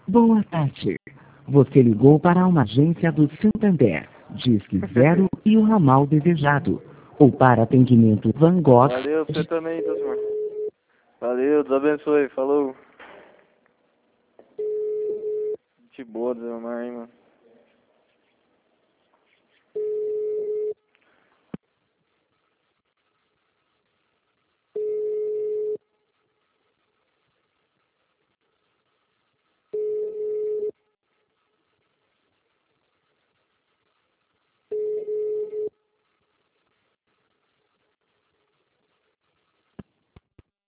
Boa tarde. Você ligou para uma agência do Santander. Disque 0 e o ramal desejado. Ou para atendimento Van Gogh. Valeu, você também, Deusmar. Valeu, Deus abençoe, falou. Gente boa, Deusmar, hein, mano.